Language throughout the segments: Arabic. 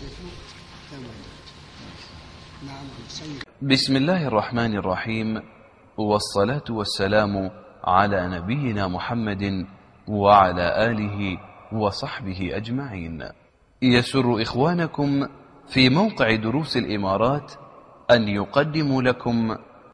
بسم الله الرحمن الرحيم، والصلاة والسلام على نبينا محمد وعلى آله وصحبه أجمعين. يسر إخوانكم في موقع دروس الإمارات أن يقدموا لكم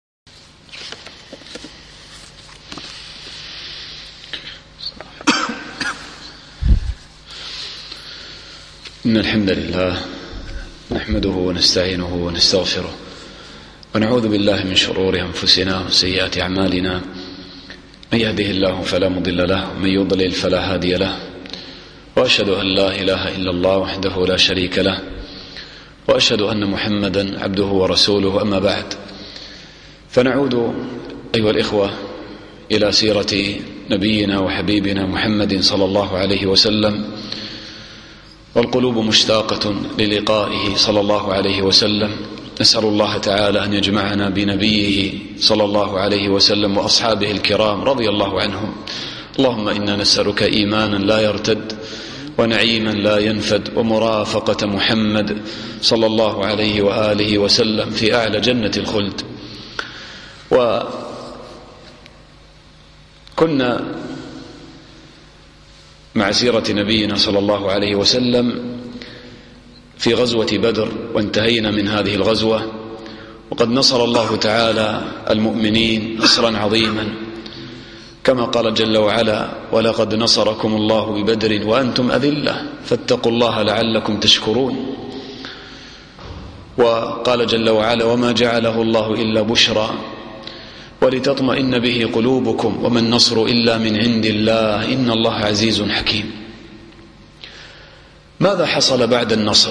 إن الحمد لله نحمده ونستعينه ونستغفره ونعوذ بالله من شرور أنفسنا وسيئات أعمالنا، من يهده الله فلا مضل له ومن يضلل فلا هادي له، وأشهد أن لا إله إلا الله وحده لا شريك له، وأشهد أن محمدا عبده ورسوله. أما بعد، فنعود أيها الإخوة إلى سيرة نبينا وحبيبنا محمد صلى الله عليه وسلم، والقلوب مشتاقة للقائه صلى الله عليه وسلم. نسأل الله تعالى أن يجمعنا بنبيه صلى الله عليه وسلم وأصحابه الكرام رضي الله عنهم. اللهم إنا نسألك إيمانا لا يرتد ونعيما لا ينفد ومرافقة محمد صلى الله عليه وآله وسلم في أعلى جنة الخلد. وكنا مع سيرة نبينا صلى الله عليه وسلم في غزوة بدر، وانتهينا من هذه الغزوة، وقد نصر الله تعالى المؤمنين نصرا عظيما، كما قال جل وعلا: ولقد نصركم الله ببدر وأنتم أذلة فاتقوا الله لعلكم تشكرون. وقال جل وعلا: وما جعله الله إلا بشرى ولتطمئن به قلوبكم وما النصر إلا من عند الله إن الله عزيز حكيم. ماذا حصل بعد النصر؟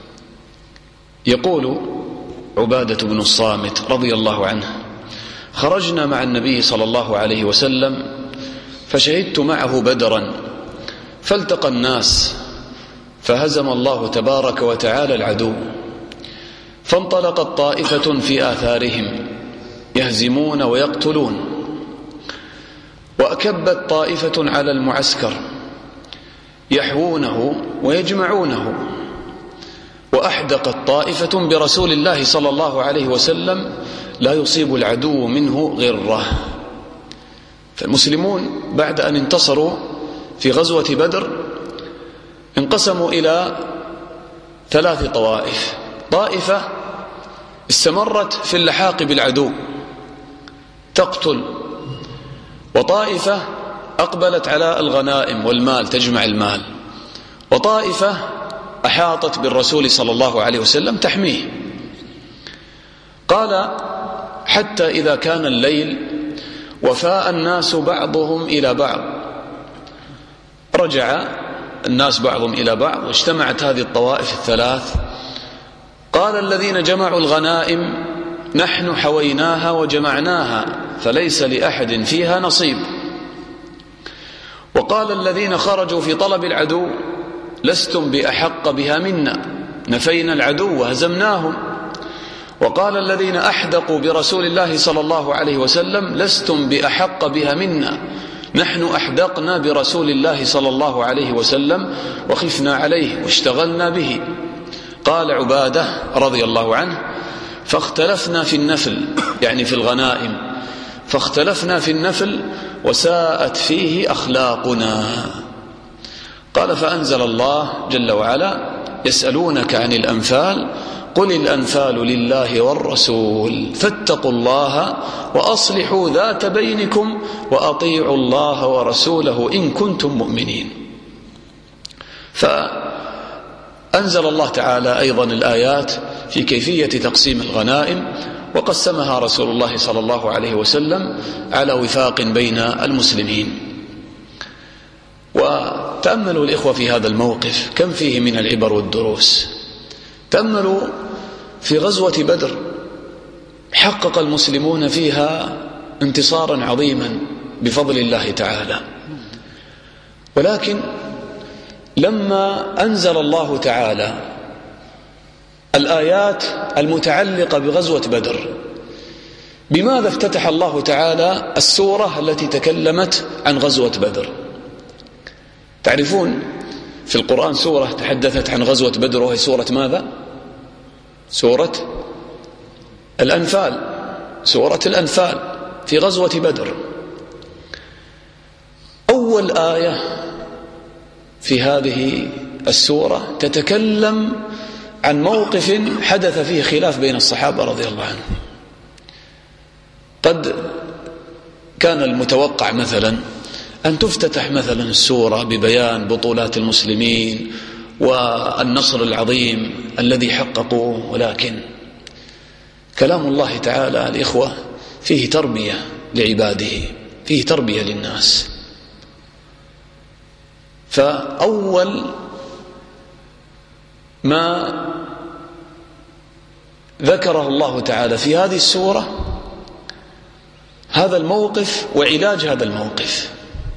يقول عبادة بن الصامت رضي الله عنه: خرجنا مع النبي صلى الله عليه وسلم فشهدت معه بدرا، فالتقى الناس فهزم الله تبارك وتعالى العدو، فانطلقت طائفة في آثارهم يهزمون ويقتلون، وأكبت طائفة على المعسكر يحوونه ويجمعونه، وأحدقت طائفة برسول الله صلى الله عليه وسلم لا يصيب العدو منه غره. فالمسلمون بعد أن انتصروا في غزوة بدر انقسموا إلى 3 طوائف. طائفة استمرت في اللحاق بالعدو تقتل، وطائفة أقبلت على الغنائم والمال تجمع المال، وطائفة أحاطت بالرسول صلى الله عليه وسلم تحميه. قال: حتى إذا كان الليل وفاء الناس بعضهم إلى بعض، رجع الناس بعضهم إلى بعض واجتمعت هذه الطوائف 3. قال الذين جمعوا الغنائم: نحن حويناها وجمعناها فليس لأحد فيها نصيب. وقال الذين خرجوا في طلب العدو: لستم بأحق بها منا، نفينا العدو وهزمناهم. وقال الذين أحدقوا برسول الله صلى الله عليه وسلم: لستم بأحق بها منا، نحن أحدقنا برسول الله صلى الله عليه وسلم وخفنا عليه واشتغلنا به. قال عبادة رضي الله عنه: فاختلفنا في النفل، يعني في الغنائم، فاختلفنا في النفل وساءت فيه أخلاقنا. قال: فأنزل الله جل وعلا: يسألونك عن الأنفال قل الأنفال لله والرسول فاتقوا الله وأصلحوا ذات بينكم وأطيعوا الله ورسوله إن كنتم مؤمنين. فأنزل الله تعالى أيضا الآيات في كيفية تقسيم الغنائم، وقسمها رسول الله صلى الله عليه وسلم على وفاق بين المسلمين. وتأملوا الإخوة في هذا الموقف كم فيه من العبر والدروس. تأملوا في غزوة بدر، حقق المسلمون فيها انتصارا عظيما بفضل الله تعالى، ولكن لما أنزل الله تعالى الآيات المتعلقة بغزوة بدر، بماذا افتتح الله تعالى السورة التي تكلمت عن غزوة بدر؟ تعرفون في القرآن سورة تحدثت عن غزوة بدر، وهي سورة ماذا؟ سورة الأنفال. سورة الأنفال في غزوة بدر. أول آية في هذه السورة تتكلم عن موقف حدث فيه خلاف بين الصحابة رضي الله عنهم. قد كان المتوقع مثلا أن تفتتح مثلا السورة ببيان بطولات المسلمين والنصر العظيم الذي حققوه، ولكن كلام الله تعالى الإخوة فيه تربية لعباده، فيه تربية للناس. فأول ما ذكره الله تعالى في هذه السورة هذا الموقف وعلاج هذا الموقف.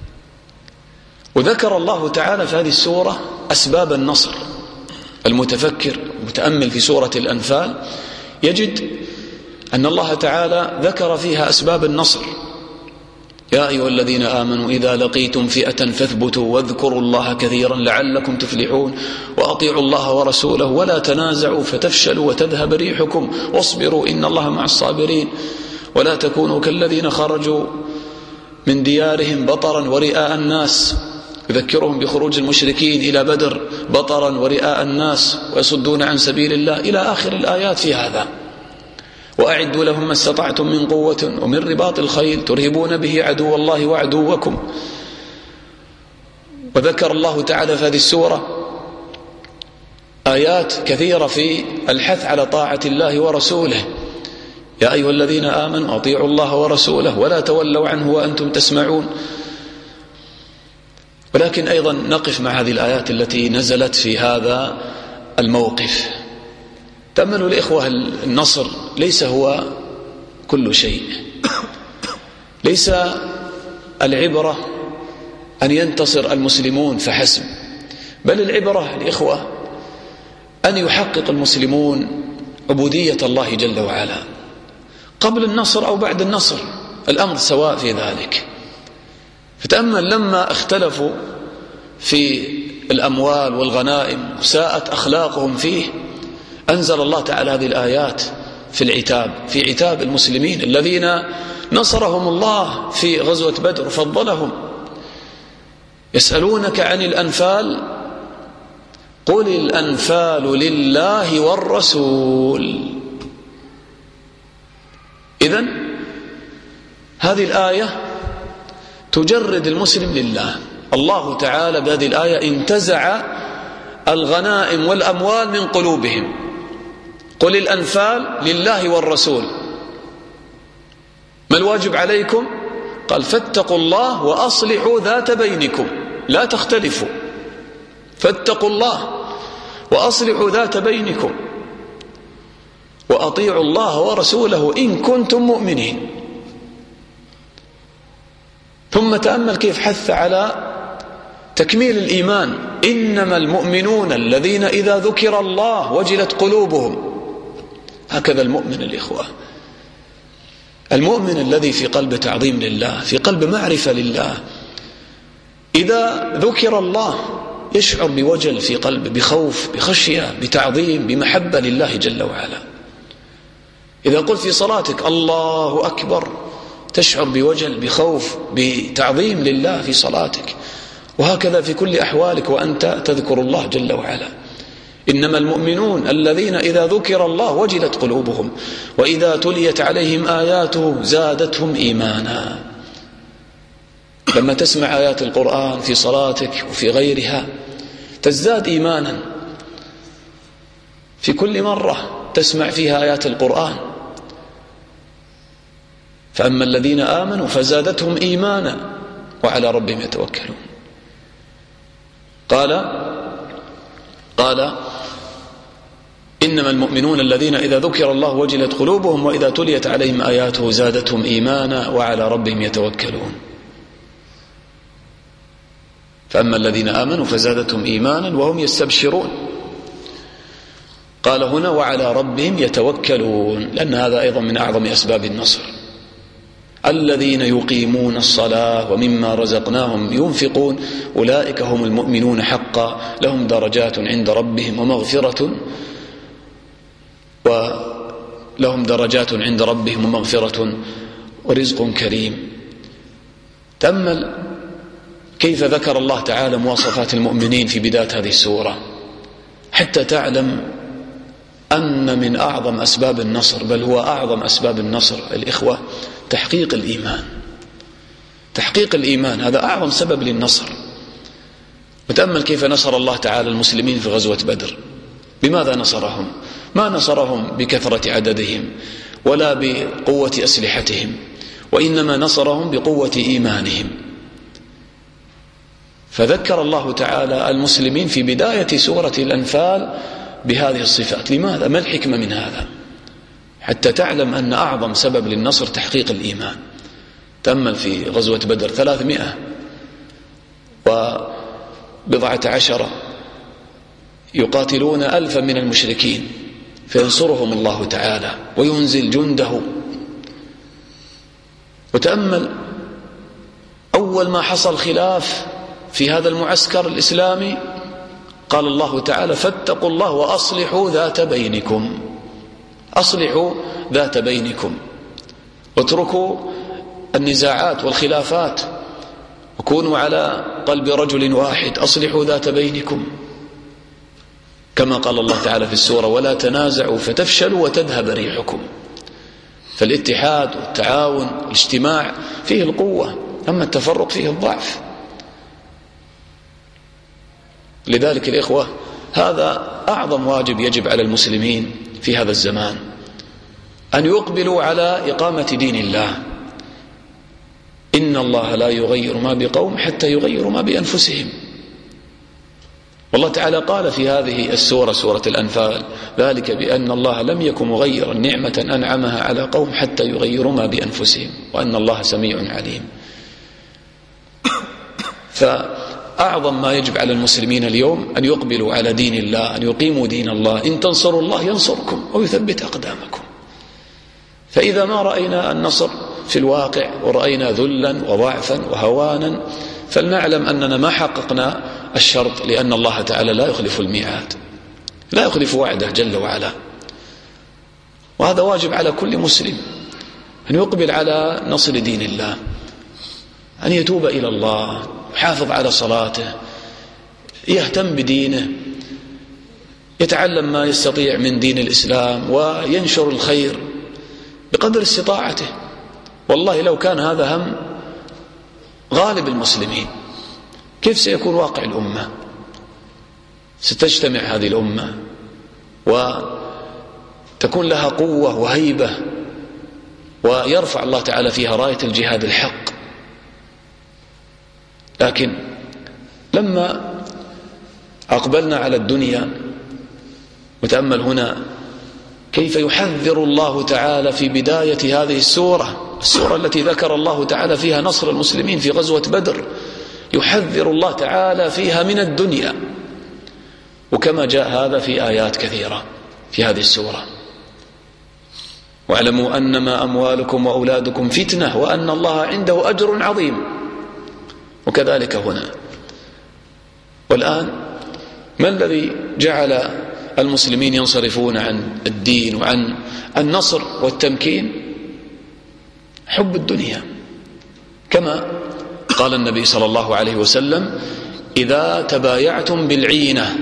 وذكر الله تعالى في هذه السورة أسباب النصر. المتفكر المتأمل في سورة الأنفال يجد أن الله تعالى ذكر فيها أسباب النصر. يا أيها الذين آمنوا إذا لقيتم فئة فاثبتوا واذكروا الله كثيرا لعلكم تفلحون وأطيعوا الله ورسوله ولا تنازعوا فتفشلوا وتذهب ريحكم واصبروا إن الله مع الصابرين ولا تكونوا كالذين خرجوا من ديارهم بطرا ورئاء الناس. يذكرهم بخروج المشركين إلى بدر بطرا ورئاء الناس ويصدون عن سبيل الله إلى آخر الآيات في هذا. وأعدوا لهم ما استطعتم من قوة ومن رباط الخيل ترهبون به عدو الله وعدوكم. وذكر الله تعالى في هذه السورة آيات كثيرة في الحث على طاعة الله ورسوله. يا أيها الذين آمنوا أطيعوا الله ورسوله ولا تولوا عنه وأنتم تسمعون. ولكن أيضا نقف مع هذه الآيات التي نزلت في هذا الموقف. تأملوا الإخوة، النصر ليس هو كل شيء. ليس العبرة أن ينتصر المسلمون فحسب، بل العبرة الإخوة أن يحقق المسلمون عبودية الله جل وعلا قبل النصر أو بعد النصر، الأمر سواء في ذلك. فتأمل لما اختلفوا في الأموال والغنائم وساءت أخلاقهم فيه، أنزل الله تعالى هذه الآيات في العتاب، في عتاب المسلمين الذين نصرهم الله في غزوة بدر وفضلهم. يسألونك عن الأنفال قل الأنفال لله والرسول. إذن هذه الآية تجرد المسلم لله. الله تعالى بهذه الآية انتزع الغنائم والأموال من قلوبهم. قل الأنفال لله والرسول. ما الواجب عليكم؟ قال فاتقوا الله وأصلحوا ذات بينكم لا تختلفوا. فاتقوا الله وأصلحوا ذات بينكم وأطيعوا الله ورسوله إن كنتم مؤمنين. ثم تأمل كيف حث على تكميل الإيمان. إنما المؤمنون الذين إذا ذكر الله وجلت قلوبهم. هكذا المؤمن الإخوة، المؤمن الذي في قلب تعظيم لله، في قلب معرفة لله، إذا ذكر الله يشعر بوجل في قلبه، بخوف، بخشية، بتعظيم، بمحبة لله جل وعلا. إذا قلت في صلاتك الله أكبر تشعر بوجل، بخوف، بتعظيم لله في صلاتك. وهكذا في كل أحوالك وأنت تذكر الله جل وعلا. إنما المؤمنون الذين إذا ذكر الله وجلت قلوبهم وإذا تليت عليهم آياته زادتهم إيمانا. لما تسمع آيات القرآن في صلاتك وفي غيرها تزداد إيمانا. في كل مرة تسمع فيها آيات القرآن. فأما الذين آمنوا فزادتهم إيمانا وعلى ربهم يتوكلون. قال إنما المؤمنون الذين إذا ذكر الله وجلت قلوبهم وإذا تليت عليهم آياته زادتهم إيمانا وعلى ربهم يتوكلون. فأما الذين آمنوا فزادتهم إيمانا وهم يستبشرون. قال هنا وعلى ربهم يتوكلون، لأن هذا أيضا من أعظم أسباب النصر. الذين يقيمون الصلاة ومما رزقناهم ينفقون أولئك هم المؤمنون حقا لهم درجات عند ربهم ومغفرة ورزق كريم. تأمل كيف ذكر الله تعالى مواصفات المؤمنين في بداية هذه السورة حتى تعلم أن من أعظم أسباب النصر، بل هو أعظم أسباب النصر الإخوة، تحقيق الإيمان. تحقيق الإيمان هذا أعظم سبب للنصر. وتأمل كيف نصر الله تعالى المسلمين في غزوة بدر. بماذا نصرهم؟ ما نصرهم بكثرة عددهم ولا بقوة أسلحتهم، وإنما نصرهم بقوة إيمانهم. فذكر الله تعالى المسلمين في بداية سورة الأنفال بهذه الصفات. لماذا؟ ما الحكمة من هذا؟ حتى تعلم أن أعظم سبب للنصر تحقيق الإيمان. تأمل في غزوة بدر 310 يقاتلون 1000 من المشركين، فينصرهم الله تعالى وينزل جنده. وتأمل أول ما حصل خلاف في هذا المعسكر الإسلامي قال الله تعالى: فاتقوا الله وأصلحوا ذات بينكم. أصلحوا ذات بينكم، واتركوا النزاعات والخلافات، وكونوا على قلب رجل واحد. أصلحوا ذات بينكم، كما قال الله تعالى في السورة: ولا تنازعوا فتفشلوا وتذهب ريحكم. فالاتحاد والتعاون والاجتماع فيه القوة، أما التفرق فيه الضعف. لذلك الإخوة هذا أعظم واجب يجب على المسلمين في هذا الزمان، أن يقبلوا على إقامة دين الله. إن الله لا يغير ما بقوم حتى يغيروا ما بأنفسهم. والله تعالى قال في هذه السورة، سورة الأنفال: ذلك بأن الله لم يكن مغيرا نعمة أنعمها على قوم حتى يغيروا ما بأنفسهم وأن الله سميع عليم. فأعظم ما يجب على المسلمين اليوم أن يقبلوا على دين الله، أن يقيموا دين الله. إن تنصروا الله ينصركم ويثبت أقدامكم. فإذا ما رأينا النصر في الواقع ورأينا ذلا وضعفا وهوانا، فلنعلم أننا ما حققنا الشرط، لأن الله تعالى لا يخلف الميعاد، لا يخلف وعده جل وعلا. وهذا واجب على كل مسلم، أن يقبل على نصر دين الله، أن يتوب إلى الله، يحافظ على صلاته، يهتم بدينه، يتعلم ما يستطيع من دين الإسلام وينشر الخير بقدر استطاعته. والله لو كان هذا هم غالب المسلمين كيف سيكون واقع الأمة؟ ستجتمع هذه الأمة وتكون لها قوة وهيبة، ويرفع الله تعالى فيها راية الجهاد الحق. لكن لما أقبلنا على الدنيا، وتأمل هنا كيف يحذر الله تعالى في بداية هذه السورة التي ذكر الله تعالى فيها نصر المسلمين في غزوة بدر، يحذر الله تعالى فيها من الدنيا. وكما جاء هذا في آيات كثيرة في هذه السورة: واعلموا أنما أموالكم وأولادكم فتنة وأن الله عنده أجر عظيم. وكذلك هنا. والآن ما الذي جعل المسلمين ينصرفون عن الدين وعن النصر والتمكين؟ حب الدنيا، كما قال النبي صلى الله عليه وسلم: إذا تبايعتم بالعينة،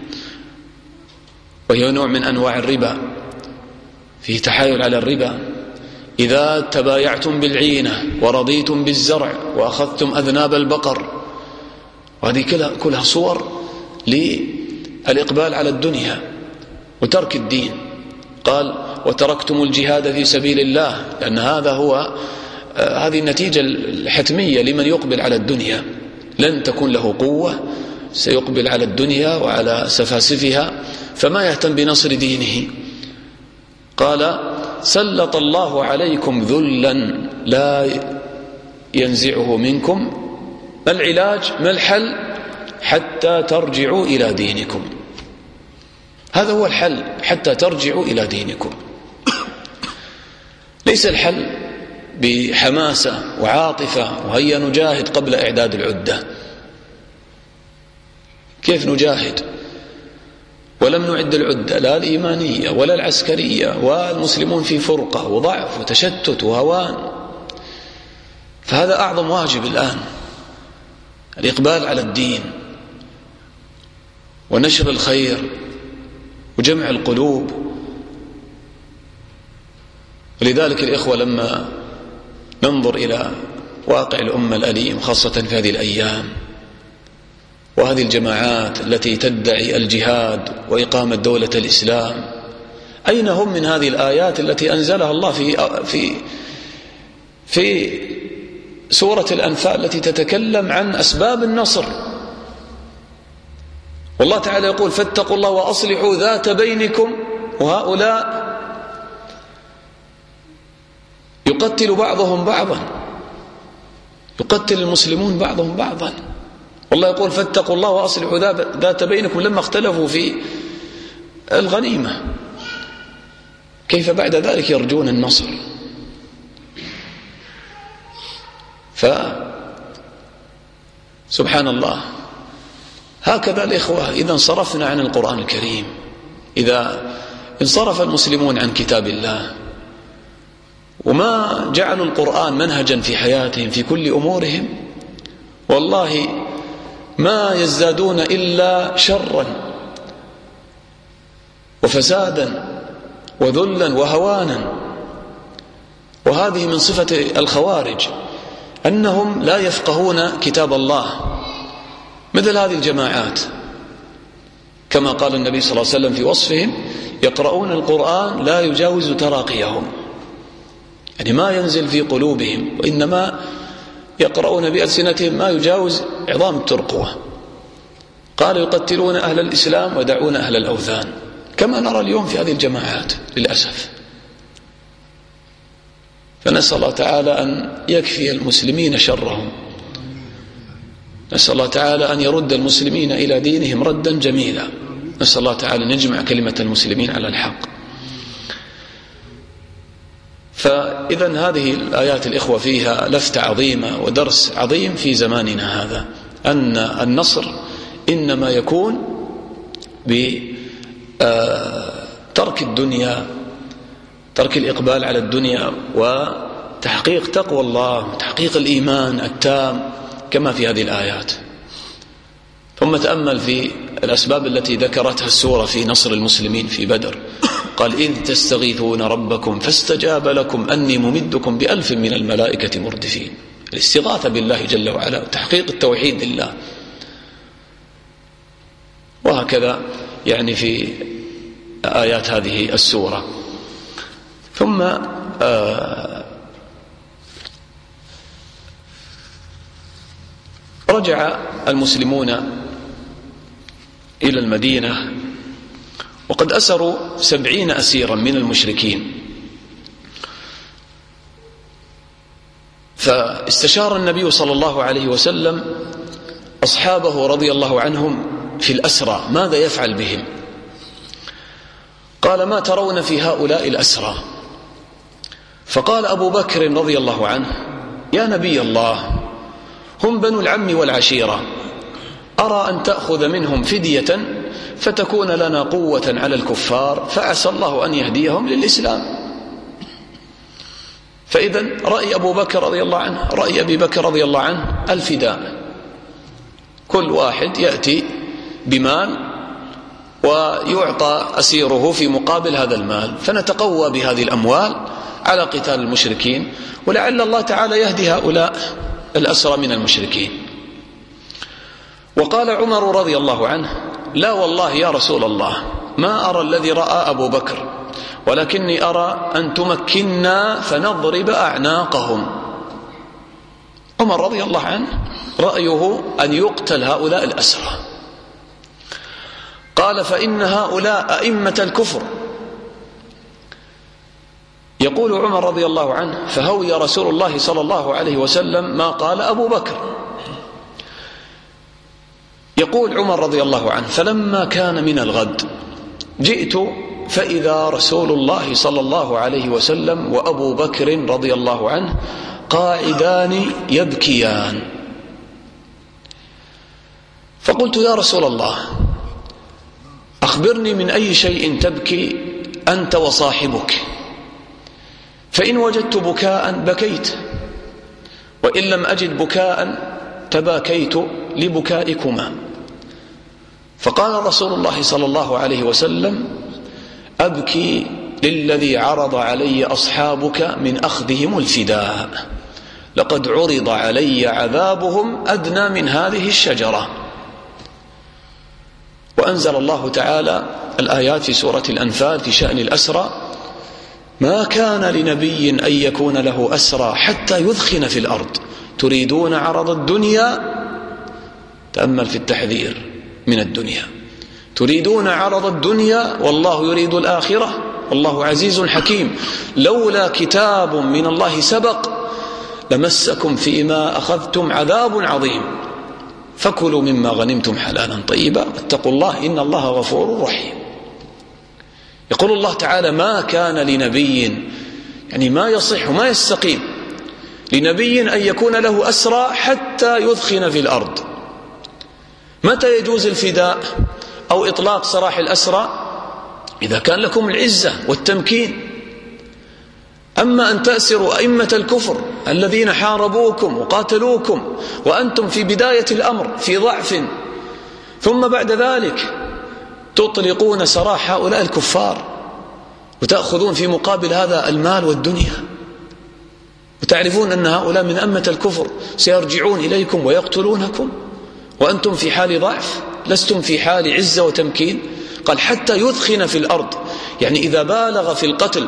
وهي نوع من أنواع الربا، فيه تحايل على الربا. إذا تبايعتم بالعينة ورضيتم بالزرع وأخذتم أذناب البقر. وهذه كلها صور للإقبال على الدنيا وترك الدين. قال: وتركتم الجهاد في سبيل الله، لأن هذه النتيجة الحتمية لمن يقبل على الدنيا. لن تكون له قوة، سيقبل على الدنيا وعلى سفاسفها، فما يهتم بنصر دينه. قال: سلط الله عليكم ذلا لا ينزعه منكم. ما العلاج؟ ما الحل؟ حتى ترجعوا إلى دينكم. هذا هو الحل، حتى ترجعوا إلى دينكم. ليس الحل بحماسة وعاطفة وهيا نجاهد قبل إعداد العدة. كيف نجاهد ولم نعد العدة لا الإيمانية ولا العسكرية، والمسلمون في فرقة وضعف وتشتت وهوان؟ فهذا أعظم واجب الآن، الإقبال على الدين ونشر الخير وجمع القلوب. ولذلك الإخوة لما ننظر إلى واقع الأمة الأليم خاصة في هذه الأيام، وهذه الجماعات التي تدعي الجهاد وإقامة دولة الإسلام، أين هم من هذه الآيات التي أنزلها الله في سورة الأنفال التي تتكلم عن أسباب النصر؟ والله تعالى يقول فاتقوا الله وأصلحوا ذات بينكم، وهؤلاء يقتل بعضهم بعضا، يقتل المسلمون بعضهم بعضا. والله يقول فاتقوا الله وأصلحوا ذات بينكم لما اختلفوا في الغنيمة، كيف بعد ذلك يرجون النصر؟ سبحان الله. هكذا الإخوة إذا انصرفنا عن القرآن الكريم، إذا انصرف المسلمون عن كتاب الله وما جعلوا القرآن منهجا في حياتهم في كل أمورهم، والله ما يزدادون إلا شرا وفسادا وذلا وهوانا. وهذه من صفة الخوارج، أنهم لا يفقهون كتاب الله، مثل هذه الجماعات كما قال النبي صلى الله عليه وسلم في وصفهم: يقرؤون القرآن لا يجاوز تراقيهم، يعني ما ينزل في قلوبهم، وإنما يقرؤون بألسنتهم ما يجاوز عظام الترقوة. قال يقتلون أهل الإسلام ودعون أهل الأوثان، كما نرى اليوم في هذه الجماعات للأسف. فنسأل الله تعالى أن يكفي المسلمين شرهم، نسأل الله تعالى أن يرد المسلمين إلى دينهم ردا جميلا، نسأل الله تعالى أن يجمع كلمة المسلمين على الحق. فإذا هذه الآيات الإخوة فيها لفتة عظيمة ودرس عظيم في زماننا هذا، أن النصر إنما يكون بترك الدنيا، ترك الإقبال على الدنيا، وتحقيق تقوى الله وتحقيق الإيمان التام كما في هذه الآيات. ثم تأمل في الأسباب التي ذكرتها السورة في نصر المسلمين في بدر. قال إذ تستغيثون ربكم فاستجاب لكم أني ممدكم ب1000 من الملائكة مردفين. الاستغاثة بالله جل وعلا وتحقيق التوحيد لله. وهكذا يعني في آيات هذه السورة. ثم رجع المسلمون إلى المدينة وقد أسروا 70 أسيرا من المشركين. فاستشار النبي صلى الله عليه وسلم أصحابه رضي الله عنهم في الأسرى ماذا يفعل بهم. قال ما ترون في هؤلاء الأسرى؟ فقال أبو بكر رضي الله عنه يا نبي الله هم بنو العم والعشيرة، أرى أن تأخذ منهم فدية فتكون لنا قوة على الكفار، فعسى الله أن يهديهم للإسلام. فإذا رأي أبو بكر رضي الله عنه، رأي أبي بكر رضي الله عنه الفداء، كل واحد يأتي بمال ويعطى أسيره في مقابل هذا المال، فنتقوى بهذه الأموال على قتال المشركين، ولعل الله تعالى يهدي هؤلاء الأسرى من المشركين. وقال عمر رضي الله عنه لا والله يا رسول الله ما أرى الذي رأى أبو بكر، ولكني أرى أن تمكننا فنضرب أعناقهم. عمر رضي الله عنه رأيه أن يقتل هؤلاء الأسرى. قال فإن هؤلاء أئمة الكفر. يقول عمر رضي الله عنه فهوي رسول الله صلى الله عليه وسلم ما قال أبو بكر. يقول عمر رضي الله عنه فلما كان من الغد جئت فإذا رسول الله صلى الله عليه وسلم وأبو بكر رضي الله عنه قاعدان يبكيان. فقلت يا رسول الله أخبرني من أي شيء تبكي أنت وصاحبك، فإن وجدت بكاء بكيت، وإن لم أجد بكاء تباكيت لبكائكما. فقال رسول الله صلى الله عليه وسلم أبكي للذي عرض علي أصحابك من أخذهم الفداء، لقد عرض علي عذابهم أدنى من هذه الشجرة. وأنزل الله تعالى الآيات في سورة الأنفال في شأن الأسرى: ما كان لنبي أن يكون له أسرى حتى يثخن في الأرض تريدون عرض الدنيا. تأمل في التحذير من الدنيا، تريدون عرض الدنيا والله يريد الآخرة والله عزيز حكيم. لولا كتاب من الله سبق لمسكم فيما أخذتم عذاب عظيم، فكلوا مما غنمتم حلالا طيبا واتقوا الله إن الله غفور رحيم. يقول الله تعالى: ما كان لنبي، يعني ما يصح وما يستقيم لنبي أن يكون له أسرى حتى يثخن في الأرض. متى يجوز الفداء أو إطلاق سراح الأسرى؟ إذا كان لكم العزة والتمكين. أما أن تأسروا أئمة الكفر الذين حاربوكم وقاتلوكم وأنتم في بداية الأمر في ضعف، ثم بعد ذلك تطلقون سراح هؤلاء الكفار وتأخذون في مقابل هذا المال والدنيا، وتعرفون أن هؤلاء من أمة الكفر سيرجعون إليكم ويقتلونكم وأنتم في حال ضعف، لستم في حال عزة وتمكين. قال حتى يثخن في الأرض، يعني إذا بالغ في القتل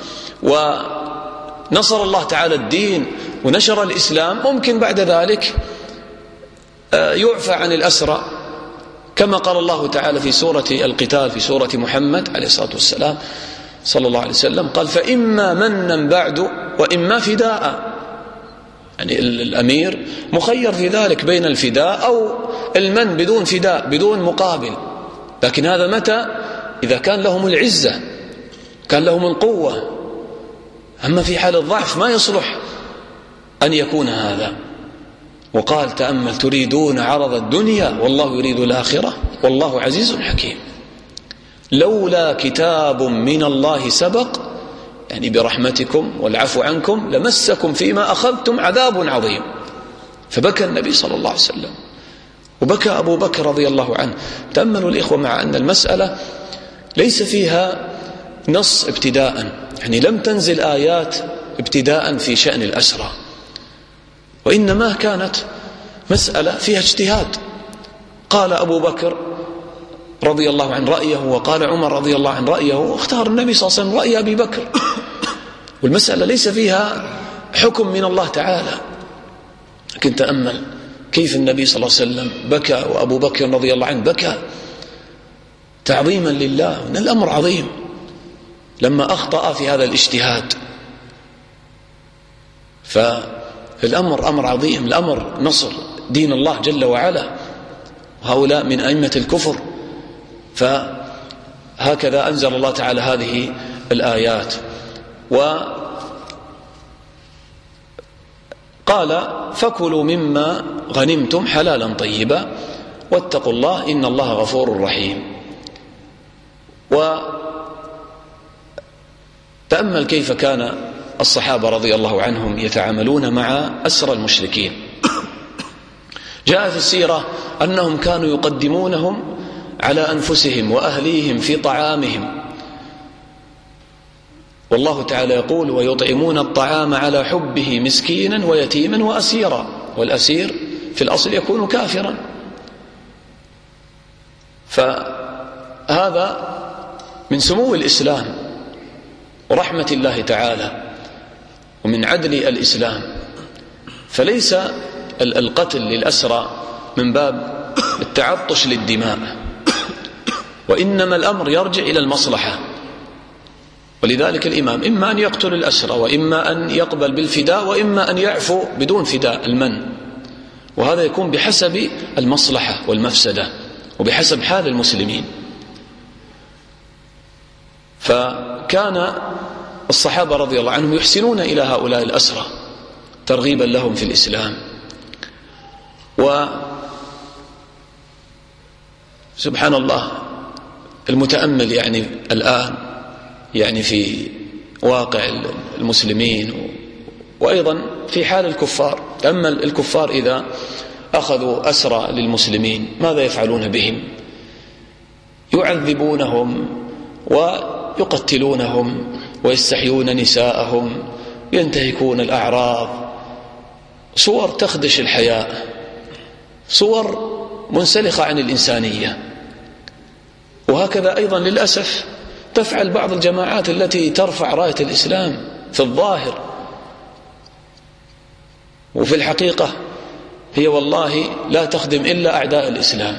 ونصر الله تعالى الدين ونشر الإسلام ممكن بعد ذلك يعفى عن الأسرى، كما قال الله تعالى في سورة القتال في سورة محمد عليه الصلاة والسلام صلى الله عليه وسلم، قال: فإما منا بعد وإما فداء. يعني الأمير مخير في ذلك بين الفداء أو المن بدون فداء بدون مقابل، لكن هذا متى؟ إذا كان لهم العزة، كان لهم القوة. أما في حال الضعف ما يصلح أن يكون هذا. وقال: تأمل: تريدون عرض الدنيا والله يريد الآخرة والله عزيز حكيم. لولا كتاب من الله سبق، يعني برحمتكم والعفو عنكم، لمسكم فيما أخذتم عذاب عظيم. فبكى النبي صلى الله عليه وسلم وبكى أبو بكر رضي الله عنه. تأملوا الإخوة مع أن المسألة ليس فيها نص ابتداء، يعني لم تنزل آيات ابتداء في شأن الأسرى، وإنما كانت مسألة فيها اجتهاد. قال أبو بكر رضي الله عنه رأيه، وقال عمر رضي الله عنه رأيه، واختار النبي صلى الله عليه وسلم رأي أبي بكر. والمسألة ليس فيها حكم من الله تعالى. لكن تأمل كيف النبي صلى الله عليه وسلم بكى وأبو بكر رضي الله عنه بكى تعظيما لله، وأن الأمر عظيم لما أخطأ في هذا الاجتهاد. فالأمر أمر عظيم، الأمر نصر دين الله جل وعلا، وهؤلاء من أئمة الكفر. فهكذا أنزل الله تعالى هذه الآيات. وقال: فكلوا مما غنمتم حلالا طيبا واتقوا الله إن الله غفور رحيم. وتأمل كيف كان الصحابة رضي الله عنهم يتعاملون مع أسرى المشركين. جاء في السيرة أنهم كانوا يقدمونهم على أنفسهم وأهليهم في طعامهم، والله تعالى يقول: ويطعمون الطعام على حبه مسكينا ويتيما وأسيرا. والأسير في الأصل يكون كافرا. فهذا من سمو الإسلام ورحمة الله تعالى ومن عدل الإسلام. فليس القتل للأسرى من باب التعطش للدماء، وإنما الأمر يرجع إلى المصلحة. ولذلك الإمام إما أن يقتل الأسرى وإما أن يقبل بالفداء وإما أن يعفو بدون فداء المن، وهذا يكون بحسب المصلحة والمفسدة وبحسب حال المسلمين. فكان الصحابة رضي الله عنهم يحسنون إلى هؤلاء الأسرى ترغيبا لهم في الإسلام. وسبحان الله المتأمل يعني الآن يعني في واقع المسلمين وأيضا في حال الكفار. أما الكفار إذا أخذوا أسرى للمسلمين ماذا يفعلون بهم؟ يعذبونهم ويقتلونهم ويستحيون نساءهم، ينتهكون الأعراض، صور تخدش الحياء، صور منسلخة عن الإنسانية. وهكذا أيضا للأسف تفعل بعض الجماعات التي ترفع راية الإسلام في الظاهر، وفي الحقيقة هي والله لا تخدم إلا أعداء الإسلام.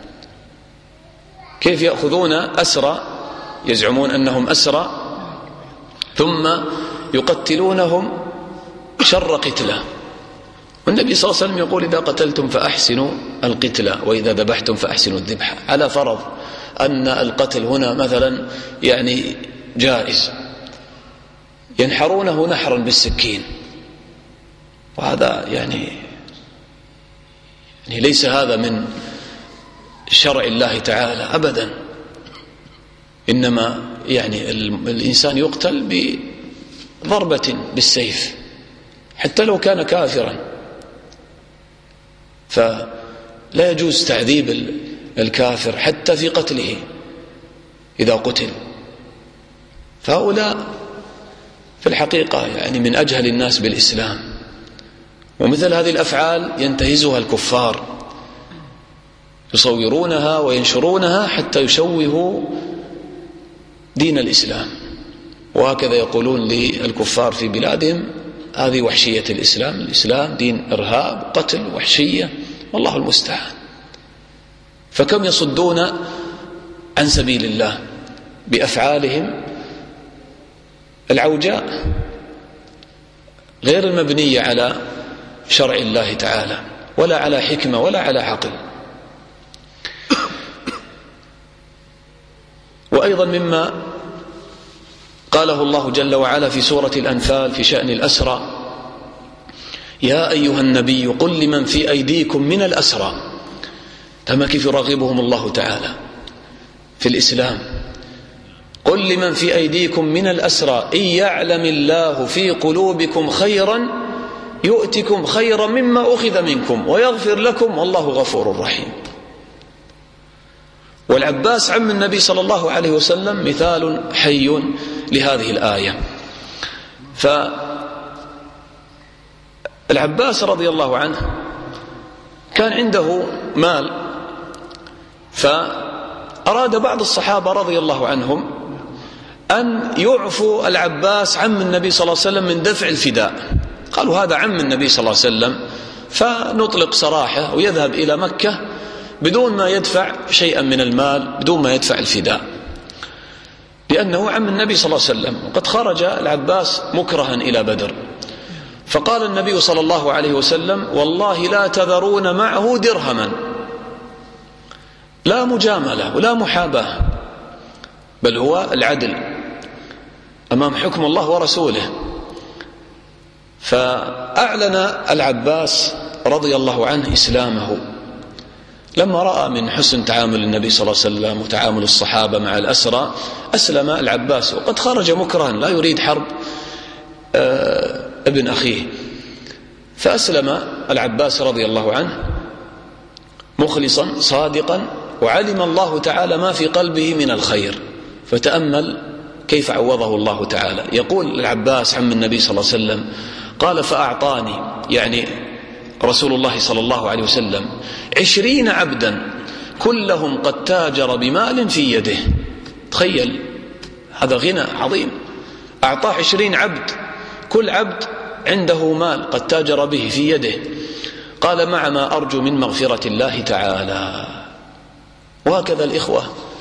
كيف يأخذون أسرى يزعمون أنهم أسرى ثم يقتلونهم شر قتلة. والنبي صلى الله عليه وسلم يقول إذا قتلتم فأحسنوا القتلة وإذا ذبحتم فأحسنوا الذبح، على فرض أن القتل هنا مثلا يعني جائز، ينحرونه نحرا بالسكين، وهذا يعني ليس هذا من شرع الله تعالى أبدا، إنما يعني الإنسان يقتل بضربة بالسيف حتى لو كان كافرا، فلا يجوز تعذيب الكافر حتى في قتله إذا قتل. فهؤلاء في الحقيقة يعني من أجهل الناس بالإسلام، ومثل هذه الأفعال ينتهزها الكفار، يصورونها وينشرونها حتى يشوهوا دين الإسلام. وهكذا يقولون للكفار في بلادهم هذه وحشية الإسلام، الإسلام دين إرهاب قتل وحشية، والله المستعان. فكم يصدون عن سبيل الله بأفعالهم العوجاء غير المبنية على شرع الله تعالى ولا على حكمة ولا على عقل. وأيضا مما قاله الله جل وعلا في سورة الأنفال في شأن الأسرى: يا أيها النبي قل لمن في أيديكم من الأسرى. تما كيف يرغبهم الله تعالى في الإسلام: قل لمن في أيديكم من الأسرى إن يعلم الله في قلوبكم خيرا يؤتكم خيرا مما أخذ منكم ويغفر لكم والله غفور رحيم. والعباس عم النبي صلى الله عليه وسلم مثال حي لهذه الآية. فالعباس رضي الله عنه كان عنده مال، فأراد بعض الصحابة رضي الله عنهم أن يعفوا العباس عم النبي صلى الله عليه وسلم من دفع الفداء. قالوا هذا عم النبي صلى الله عليه وسلم فنطلق سراحه ويذهب إلى مكة بدون ما يدفع شيئا من المال، بدون ما يدفع الفداء، لأنه عم النبي صلى الله عليه وسلم. وقد خرج العباس مكرها إلى بدر، فقال النبي صلى الله عليه وسلم: والله لا تذرون معه درهما، لا مجاملة ولا محاباة، بل هو العدل أمام حكم الله ورسوله. فأعلن العباس رضي الله عنه إسلامه لما رأى من حسن تعامل النبي صلى الله عليه وسلم وتعامل الصحابة مع الأسرى. أسلم العباس وقد خرج مكرها لا يريد حرب ابن أخيه، فأسلم العباس رضي الله عنه مخلصا صادقا، وعلم الله تعالى ما في قلبه من الخير. فتأمل كيف عوضه الله تعالى. يقول العباس عم النبي صلى الله عليه وسلم: قال فأعطاني يعني رسول الله صلى الله عليه وسلم 20 عبدا كلهم قد تاجر بمال في يده. تخيل هذا غنى عظيم، أعطاه 20 عبد، كل عبد عنده مال قد تاجر به في يده. قال: مع ما أرجو من مغفرة الله تعالى. وهكذا الإخوة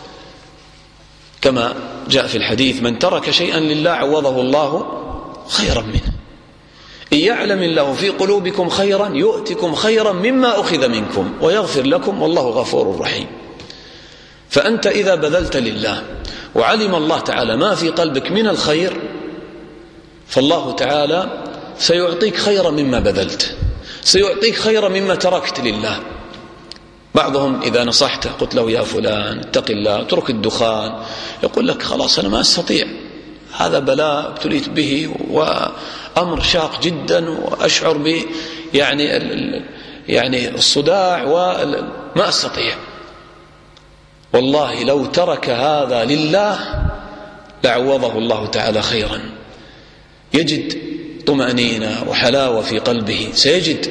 كما جاء في الحديث: من ترك شيئا لله عوضه الله خيرا منه. إن يعلم الله في قلوبكم خيرا يؤتكم خيرا مما أخذ منكم ويغفر لكم والله غفور رحيم. فأنت إذا بذلت لله وعلم الله تعالى ما في قلبك من الخير، فالله تعالى سيعطيك خيرا مما بذلت، سيعطيك خيرا مما تركت لله. بعضهم إذا نصحته قلت له يا فلان اتق الله اترك الدخان، يقول لك خلاص أنا ما أستطيع، هذا بلاء ابتليت به وأمر شاق جدا وأشعر ب يعني الصداع وما أستطيع. والله لو ترك هذا لله لعوضه الله تعالى خيرا، يجد طمأنينة وحلاوة في قلبه، سيجد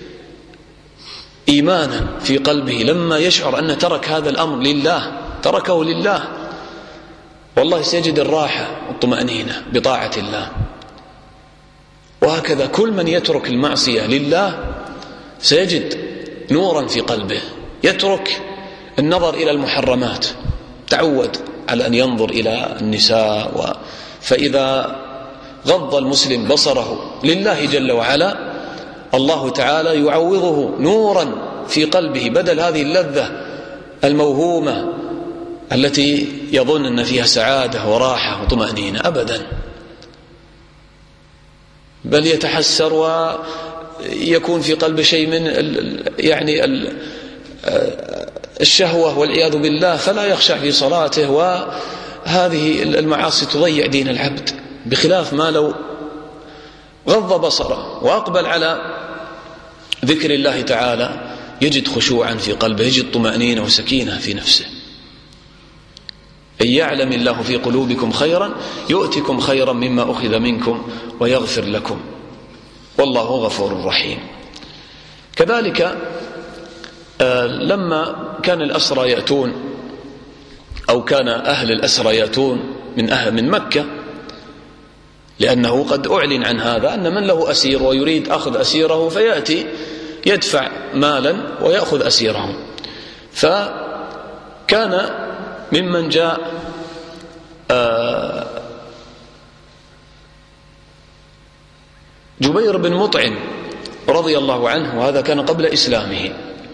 إيمانا في قلبه لما يشعر أن ترك هذا الأمر لله، تركه لله، والله سيجد الراحة والطمأنينة بطاعة الله. وهكذا كل من يترك المعصية لله سيجد نورا في قلبه، يترك النظر إلى المحرمات، تعود على أن ينظر إلى النساء، فإذا غض المسلم بصره لله جل وعلا الله تعالى يعوضه نورا في قلبه، بدل هذه اللذة الموهومة التي يظن أن فيها سعادة وراحة وطمأنينة، أبدا، بل يتحسر ويكون في قلبه شيء من الشهوة والعياذ بالله، فلا يخشع في صلاته، وهذه المعاصي تضيع دين العبد، بخلاف ما لو غض بصره وأقبل على ذكر الله تعالى يجد خشوعا في قلبه، يجد طمأنينة وسكينة في نفسه. إن يعلم الله في قلوبكم خيرا يؤتكم خيرا مما أخذ منكم ويغفر لكم والله غفور رحيم. كذلك لما كان الأسرى يأتون، أو كان أهل الأسرى يأتون من مكة، لأنه قد أعلن عن هذا أن من له أسير ويريد أخذ أسيره فيأتي يدفع مالا ويأخذ أسيره، فكان ممن جاء جبير بن مطعم رضي الله عنه، وهذا كان قبل إسلامه.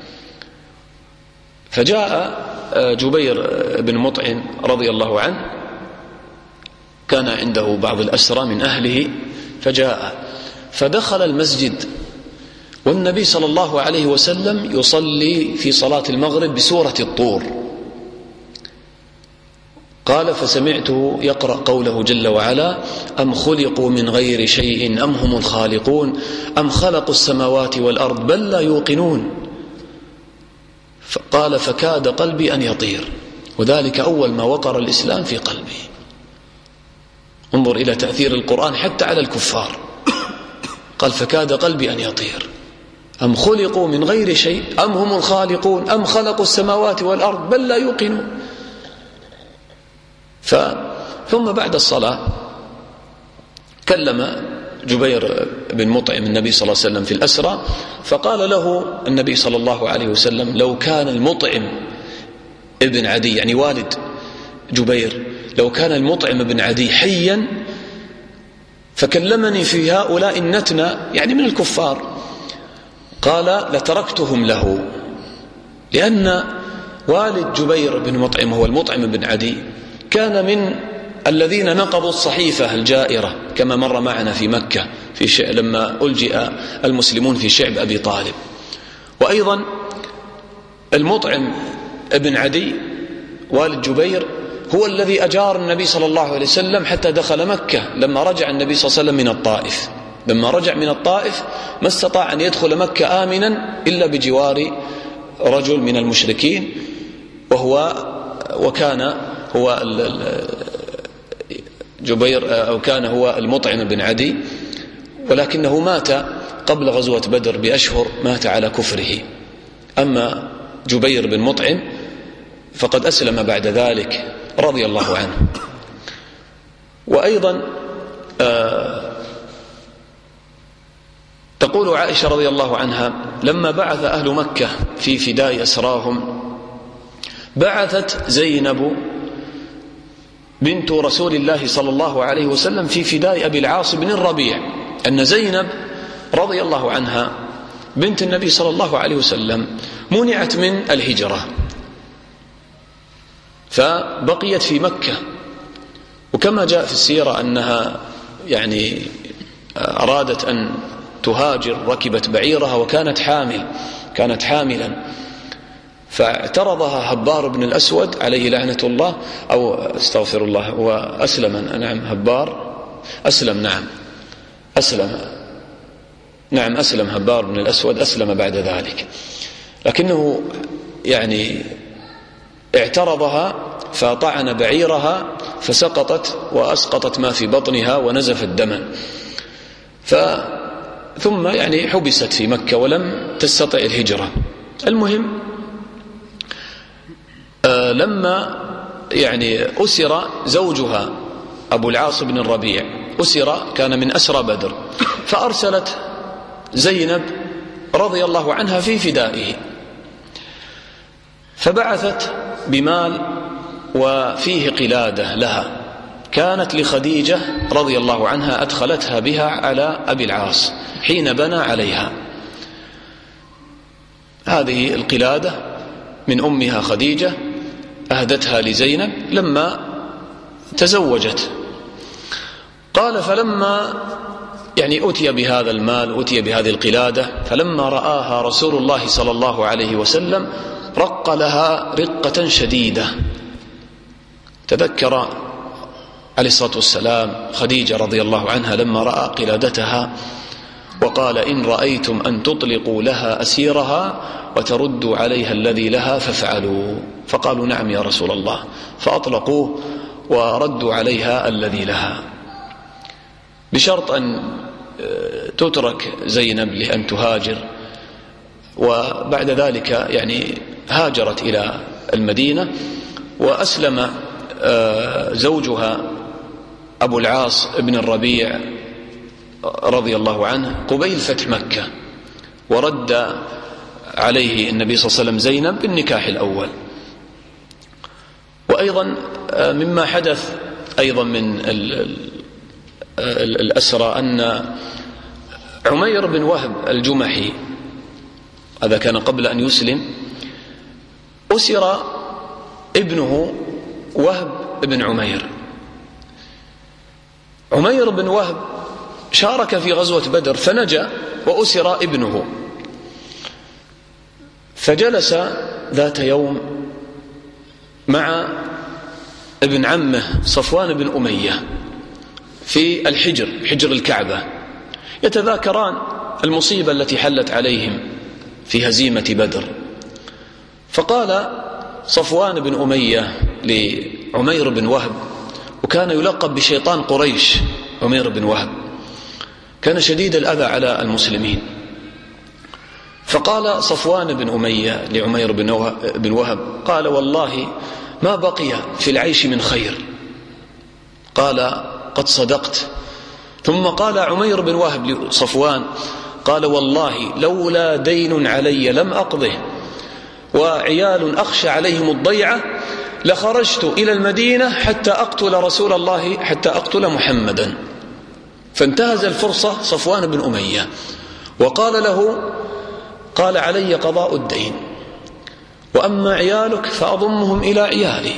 فجاء جبير بن مطعم رضي الله عنه، كان عنده بعض الأسرى من أهله، فجاء فدخل المسجد والنبي صلى الله عليه وسلم يصلي في صلاة المغرب بسورة الطور. قال فسمعته يقرأ قوله جل وعلا أم خلقوا من غير شيء أم هم الخالقون أم خلقوا السماوات والأرض بل لا يوقنون. قال فكاد قلبي أن يطير، وذلك أول ما وقر الإسلام في قلبي. انظر إلى تأثير القرآن حتى على الكفار، قال فكاد قلبي أن يطير، أم خلقوا من غير شيء أم هم الخالقون أم خلقوا السماوات والأرض بل لا يوقنون. ثم بعد الصلاة كلم جبير بن مطعم النبي صلى الله عليه وسلم في الأسرى، فقال له النبي صلى الله عليه وسلم لو كان المطعم ابن عدي، يعني والد جبير، لو كان المطعم بن عدي حيا فكلمني في هؤلاء النتنى، يعني من الكفار، قال لتركتهم له، لأن والد جبير بن مطعم هو المطعم بن عدي كان من الذين نقضوا الصحيفة الجائرة كما مر معنا في مكة لما ألجئ المسلمون في شعب أبي طالب. وأيضا المطعم بن عدي والد جبير هو الذي أجار النبي صلى الله عليه وسلم حتى دخل مكة لما رجع النبي صلى الله عليه وسلم من الطائف. لما رجع من الطائف ما استطاع أن يدخل مكة آمنا إلا بجوار رجل من المشركين، وكان هو جبير، أو كان هو المطعم بن عدي، ولكنه مات قبل غزوة بدر بأشهر، مات على كفره. أما جبير بن مطعم فقد أسلم بعد ذلك رضي الله عنه. وأيضا تقول عائشة رضي الله عنها لما بعث أهل مكة في فداء أسراهم بعثت زينب بنت رسول الله صلى الله عليه وسلم في فداء أبي العاص بن الربيع، أن زينب رضي الله عنها بنت النبي صلى الله عليه وسلم منعت من الهجرة، فبقيت في مكة وكما جاء في السيرة أنها يعني أرادت أن تهاجر، ركبت بعيرها وكانت حاملا، فاعترضها هبار بن الأسود عليه لعنة الله، أو استغفر الله، وأسلم، نعم هبار أسلم، أسلم هبار بن الأسود، أسلم بعد ذلك، لكنه يعني اعترضها فطعن بعيرها فسقطت وأسقطت ما في بطنها ونزفت دما، ثم يعني حبست في مكة ولم تستطع الهجرة. المهم لما يعني أسر زوجها أبو العاص بن الربيع، أسر، كان من أسرى بدر، فأرسلت زينب رضي الله عنها في فدائه، فبعثت بمال وفيه قلادة لها كانت لخديجة رضي الله عنها، أدخلتها بها على أبي العاص حين بنى عليها. هذه القلادة من أمها خديجة أهدتها لزينب لما تزوجت. قال فلما يعني أتي بهذا المال، أتي بهذه القلادة، فلما رآها رسول الله صلى الله عليه وسلم رق لها رقة شديدة. تذكر عليه الصلاة والسلام خديجة رضي الله عنها لما رأى قلادتها وقال إن رأيتم أن تطلقوا لها أسيرها وتردوا عليها الذي لها فافعلوا. فقالوا نعم يا رسول الله، فأطلقوه وردوا عليها الذي لها، بشرط أن تترك زينب لأن تهاجر. وبعد ذلك يعني هاجرت إلى المدينة، وأسلم زوجها أبو العاص بن الربيع رضي الله عنه قبيل فتح مكة، ورد عليه النبي صلى الله عليه وسلم زينب بالنكاح الأول. وأيضا مما حدث أيضا من الأسرى أن عمير بن وهب الجمحي، هذا كان قبل أن يسلم، أسر ابنه وهب بن عمير. عمير بن وهب شارك في غزوة بدر فنجا وأسر ابنه، فجلس ذات يوم مع ابن عمه صفوان بن أمية في الحجر، حجر الكعبة، يتذاكران المصيبة التي حلت عليهم في هزيمة بدر. فقال صفوان بن أمية لعمير بن وهب، وكان يلقب بشيطان قريش، عمير بن وهب كان شديد الأذى على المسلمين. فقال صفوان بن أمية لعمير بن وهب، قال والله ما بقي في العيش من خير. قال قد صدقت. ثم قال عمير بن وهب لصفوان، قال والله لولا دين علي لم أقضه وعيال أخشى عليهم الضيعة لخرجت إلى المدينة حتى أقتل رسول الله، حتى أقتل محمدا. فانتهز الفرصة صفوان بن أمية وقال له، قال علي قضاء الدين، وأما عيالك فأضمهم إلى عيالي.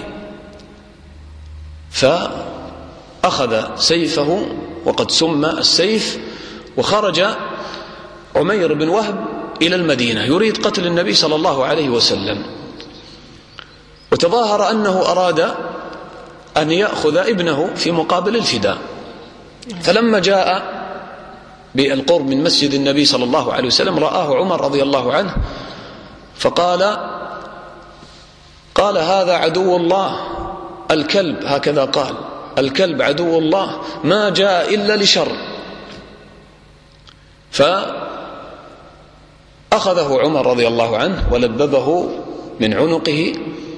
فأخذ سيفه وقد سم السيف، وخرج عمير بن وهب إلى المدينة يريد قتل النبي صلى الله عليه وسلم، وتظاهر أنه أراد أن يأخذ ابنه في مقابل الفداء. فلما جاء بالقرب من مسجد النبي صلى الله عليه وسلم رآه عمر رضي الله عنه، فقال هذا عدو الله الكلب، هكذا قال، الكلب عدو الله ما جاء إلا لشر. فأخذه عمر رضي الله عنه ولببه من عنقه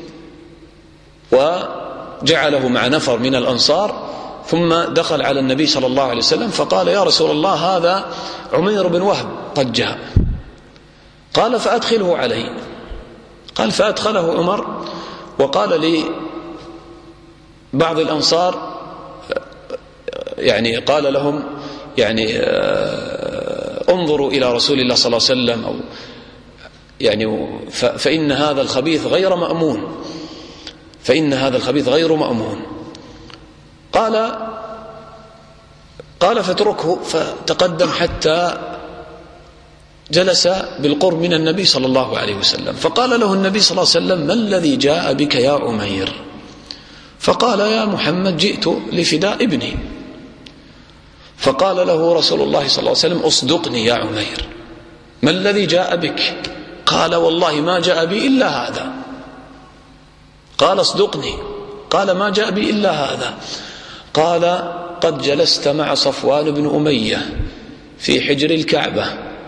وجعله مع نفر من الأنصار، ثم دخل على النبي صلى الله عليه وسلم فقال يا رسول الله هذا عمير بن وهب قد جاء. قال فأدخله علي. قال فأدخله عمر، وقال لي بعض الأنصار يعني قال لهم يعني انظروا إلى رسول الله صلى الله عليه وسلم، أو يعني فإن هذا الخبيث غير مأمون، فإن هذا الخبيث غير مأمون. قال فاتركه، فتقدم حتى جلس بالقرب من النبي صلى الله عليه وسلم، فقال له النبي صلى الله عليه وسلم: ما الذي جاء بك يا عمير؟ فقال: يا محمد جئت لفداء ابني. فقال له رسول الله صلى الله عليه وسلم: اصدقني يا عمير، ما الذي جاء بك؟ قال: والله ما جاء بي إلا هذا. قال: اصدقني. قال: ما جاء بي إلا هذا. قال: قد جلست مع صفوان بن أمية في حجر الكعبة،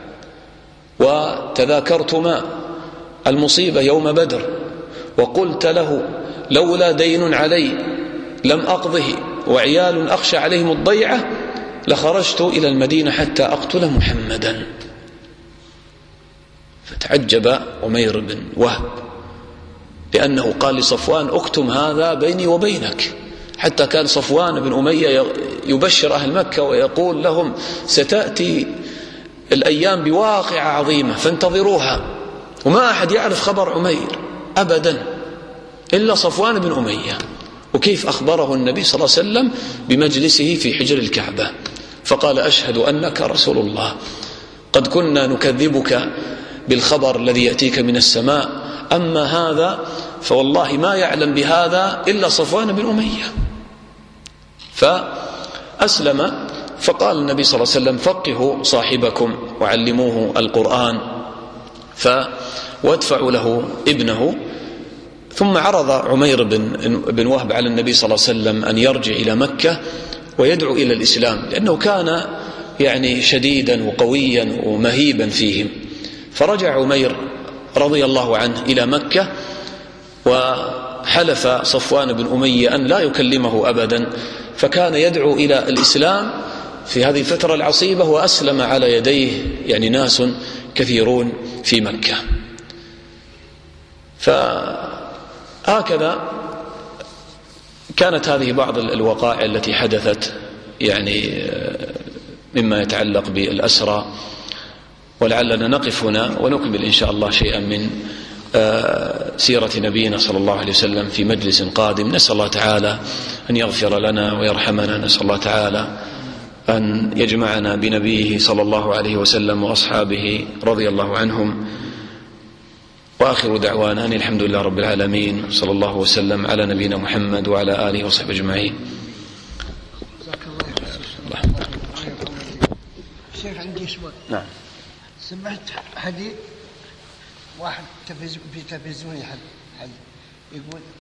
وتذاكرتما المصيبة يوم بدر، وقلت له: لولا دين علي لم أقضه وعيال أخشى عليهم الضيعة لخرجت إلى المدينة حتى أقتل محمدا. فتعجب عمير بن وهب، لأنه قال لصفوان: اكتم هذا بيني وبينك. حتى كان صفوان بن أمية يبشر أهل مكة ويقول لهم: ستأتي الأيام بواقعة عظيمة فانتظروها. وما أحد يعرف خبر عمير أبدا إلا صفوان بن أمية. وكيف أخبره النبي صلى الله عليه وسلم بمجلسه في حجر الكعبة، فقال: أشهد أنك رسول الله، قد كنا نكذبك بالخبر الذي يأتيك من السماء، أما هذا فوالله ما يعلم بهذا إلا صفوان بن أمية. فأسلم. فقال النبي صلى الله عليه وسلم: فقهوا صاحبكم وعلموه القرآن وادفعوا له ابنه. ثم عرض عمير بن وهب على النبي صلى الله عليه وسلم أن يرجع إلى مكة ويدعو إلى الإسلام، لأنه كان يعني شديدا وقويا ومهيبا فيهم. فرجع عمير رضي الله عنه إلى مكة، وحلف صفوان بن أمية أن لا يكلمه أبدا، فكان يدعو إلى الإسلام في هذه الفترة العصيبة، وأسلم على يديه يعني ناس كثيرون في مكة. فهكذا كانت هذه بعض الوقائع التي حدثت يعني مما يتعلق بالأسرى. ولعلنا نقف هنا ونكمل إن شاء الله شيئا من سيرة نبينا صلى الله عليه وسلم في مجلس قادم. نسأل الله تعالى أن يغفر لنا ويرحمنا، نسأل الله تعالى أن يجمعنا بنبيه صلى الله عليه وسلم وأصحابه رضي الله عنهم. وآخر دعوانا أن الحمد لله رب العالمين، صلى الله وسلم على نبينا محمد وعلى آله وصحبه أجمعين. شيخ عندي سؤال. نعم. سمعت حديث واحد في تلفزيون يقول